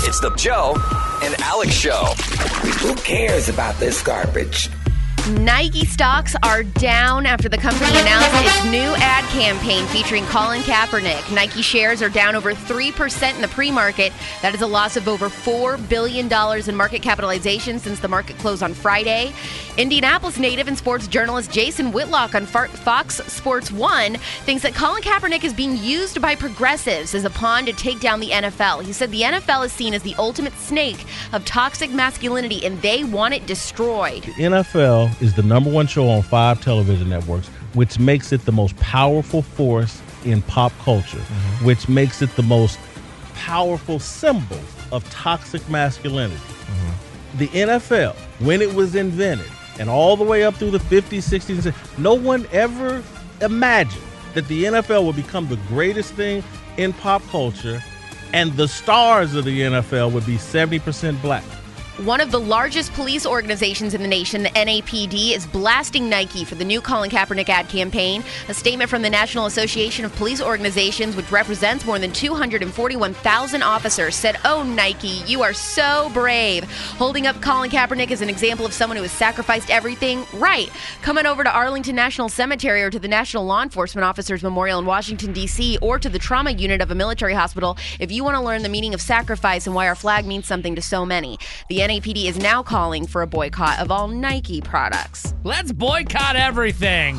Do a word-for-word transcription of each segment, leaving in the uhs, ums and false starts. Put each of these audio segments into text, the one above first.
It's the Joe and Alex Show. Who cares about this garbage? Nike stocks are down after the company announced its new ad campaign featuring Colin Kaepernick. Nike shares are down over three percent in the pre-market. That is a loss of over four billion dollars in market capitalization since the market closed on Friday. Indianapolis native and sports journalist Jason Whitlock on Fox Sports one thinks that Colin Kaepernick is being used by progressives as a pawn to take down the N F L. He said the N F L is seen as the ultimate snake of toxic masculinity, and they want it destroyed. The N F L is the number one show on five television networks, which makes it the most powerful force in pop culture, mm-hmm. which makes it the most powerful symbol of toxic masculinity. Mm-hmm. The N F L, when it was invented, and all the way up through the fifties, sixties, no one ever imagined that the N F L would become the greatest thing in pop culture, and the stars of the N F L would be seventy percent black. One of the largest police organizations in the nation, the N A P D, is blasting Nike for the new Colin Kaepernick ad campaign. A statement from the National Association of Police Organizations, which represents more than two hundred forty-one thousand officers, said, "Oh, Nike, you are so brave. Holding up Colin Kaepernick as an example of someone who has sacrificed everything. Right. Coming over to Arlington National Cemetery or to the National Law Enforcement Officers Memorial in Washington, D C, or to the trauma unit of a military hospital if you want to learn the meaning of sacrifice and why our flag means something to so many." The N A P D is now calling for a boycott of all Nike products. Let's boycott everything.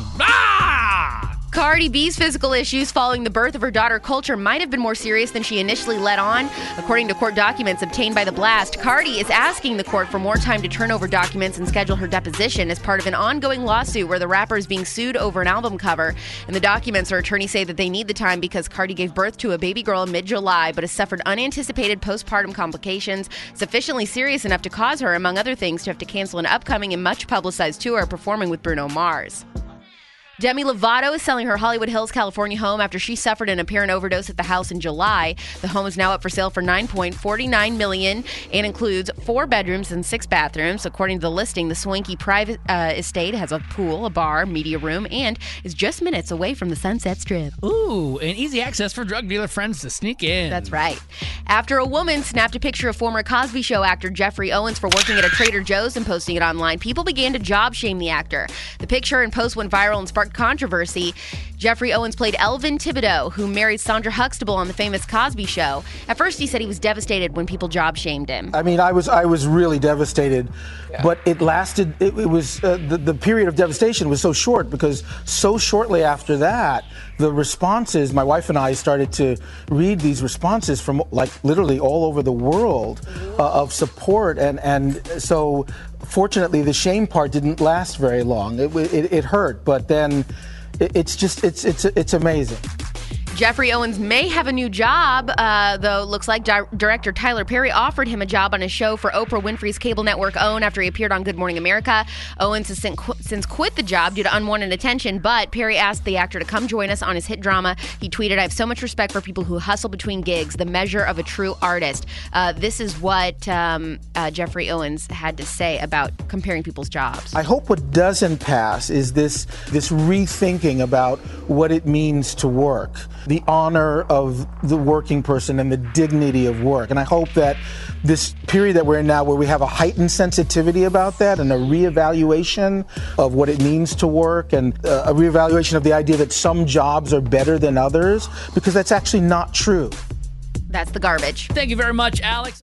Ah! Cardi B's physical issues following the birth of her daughter Culture might have been more serious than she initially let on. According to court documents obtained by The Blast, Cardi is asking the court for more time to turn over documents and schedule her deposition as part of an ongoing lawsuit where the rapper is being sued over an album cover. In the documents, her attorneys say that they need the time because Cardi gave birth to a baby girl in mid-July but has suffered unanticipated postpartum complications sufficiently serious enough to cause her, among other things, to have to cancel an upcoming and much-publicized tour performing with Bruno Mars. Demi Lovato is selling her Hollywood Hills, California home after she suffered an apparent overdose at the house in July. The home is now up for sale for nine point four nine million dollars and includes four bedrooms and six bathrooms. According to the listing, the swanky private uh, estate has a pool, a bar, media room, and is just minutes away from the Sunset Strip. Ooh, and easy access for drug dealer friends to sneak in. That's right. After a woman snapped a picture of former Cosby Show actor Jeffrey Owens for working at a Trader Joe's and posting it online, people began to job shame the actor. The picture and post went viral and sparked controversy. Jeffrey Owens played Elvin Thibodeau, who married Sandra Huxtable on the famous Cosby Show. At first, he said he was devastated when people job shamed him. I mean, I was I was really devastated, yeah. but it lasted. It, it was uh, the the period of devastation was so short because so shortly after that, the responses. My wife and I started to read these responses from like literally all over the world uh, of support, and and so. Fortunately, the shame part didn't last very long. It it, it hurt, but then it, it's just it's it's it's amazing. Jeffrey Owens may have a new job, uh, though. Looks like di- director Tyler Perry offered him a job on a show for Oprah Winfrey's cable network OWN after he appeared on Good Morning America. Owens has since quit the job due to unwanted attention, but Perry asked the actor to come join us on his hit drama. He tweeted, "I have so much respect for people who hustle between gigs, the measure of a true artist." Uh, this is what um, uh, Jeffrey Owens had to say about comparing people's jobs. I hope what doesn't pass is this this rethinking about what it means to work. The honor of the working person and the dignity of work. And I hope that this period that we're in now, where we have a heightened sensitivity about that and a reevaluation of what it means to work and uh, a reevaluation of the idea that some jobs are better than others, because that's actually not true. That's the garbage. Thank you very much, Alex.